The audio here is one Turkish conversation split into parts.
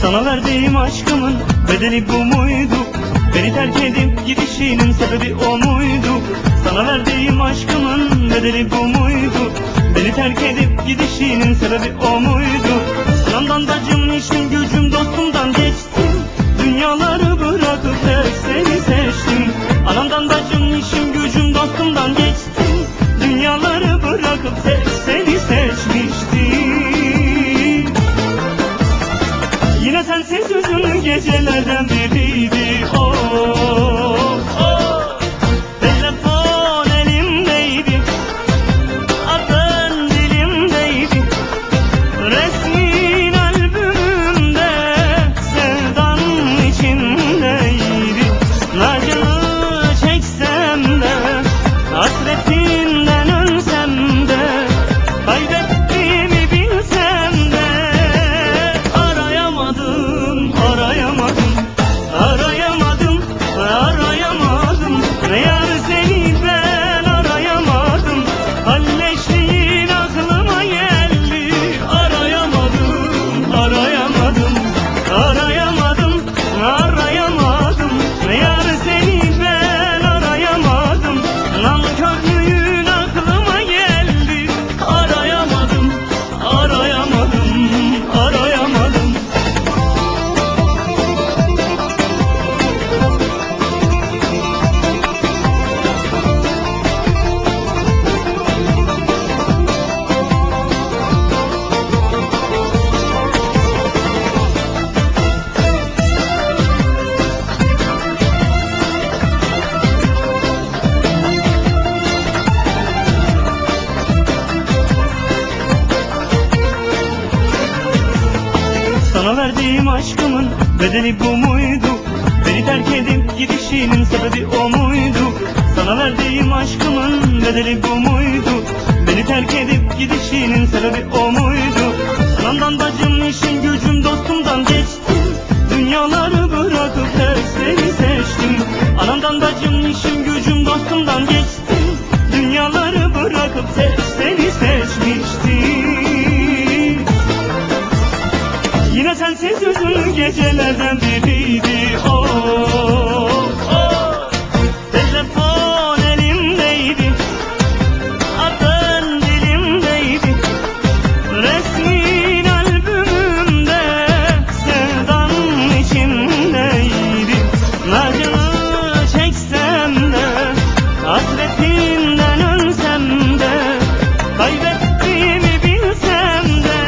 Sana verdiğim aşkımın bedeli bu muydu? Beni terk edip gidişinin sebebi o muydu? Sana verdiğim aşkımın bedeli bu muydu? Beni terk edip gidişinin sebebi o muydu? Anamdan bacım işim gücüm dostumdan geçtim. Dünyaları bırakıp tek seni seçtim. Anamdan bacım işim gücüm dostumdan geçtim. Dünyaları bırakıp tek seni seçmiştim. Yine sensiz üzümlü gecelerden biriydi. Oh, oh. Telefon elimdeydi, adın dilimdeydi. Resmin albümümde sevdan içindeydi. Acını çeksem de, hasretinden ölsem de, kaybettiğimi bilsem de, arayamadım, arayamadım, arayamadım, arayamadım. Meğer seni ben arayamadım. Kalleşliğin aklıma geldi. Arayamadım, arayamadım, arayamadım, arayamadım. Meğer seni ben arayamadım. Nankörlüğün aklıma geldi. Arayamadım, arayamadım, arayamadım. Sana verdiğim aşkımın bedeli bu muydu? Beni terk edip gidişinin sebebi o muydu? Sana verdiğim aşkımın bedeli bu muydu? Beni terk edip gidişinin sebebi o muydu? Anamdan bacım işin gücüm dostumdan geçtim. Dünyaları bırakıp tek seni seçtim. Anamdan bacım işin gücüm dostumdan geçtim. Dünyaları bırakıp tek seni seçmiştim. Yine sensiz üzümlü gecelerden biriydi. Oh, oh. Telefon elimdeydi, adın dilimdeydi. Resmin albümümde sevdan içindeydi. Acını çeksem de, hasretinden ölsem de, kaybettiğimi bilsem de,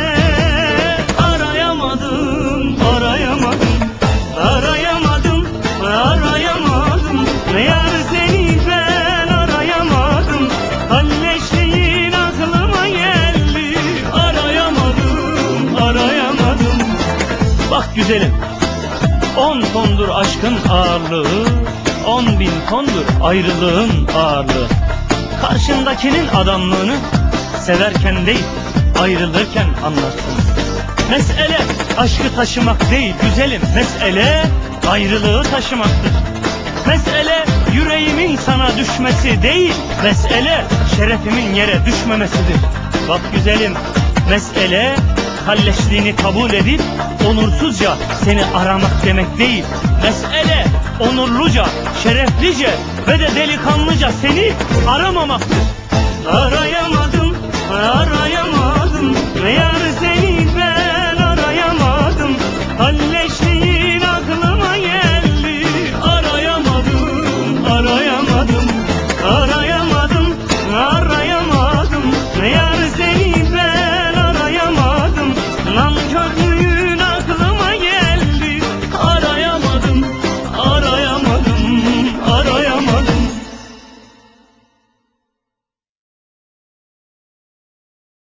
arayamadım, arayamadım, arayamadım, arayamadım. Meğer seni ben arayamadım. Kalleşliğin aklıma geldi. Arayamadım, arayamadım. Bak güzelim, 10 tondur aşkın ağırlığı, 10.000 tondur ayrılığın ağırlığı. Karşındakinin adamlığını severken değil, ayrılırken anlarsın. Mesele aşkı taşımak değil güzelim, mesele ayrılığı taşımaktır. Mesele yüreğimin sana düşmesi değil, mesele şerefimin yere düşmemesidir. Bak güzelim, mesele kalleşliğini kabul edip onursuzca seni aramak demek değil. Mesele onurluca, şereflice ve de delikanlıca seni aramamaktır.